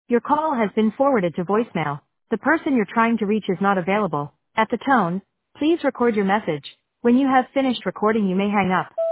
Your call has been forwarded to voicemail. The person you're trying to reach is not available. At the tone, please record your message. When you have finished recording, you may hang up.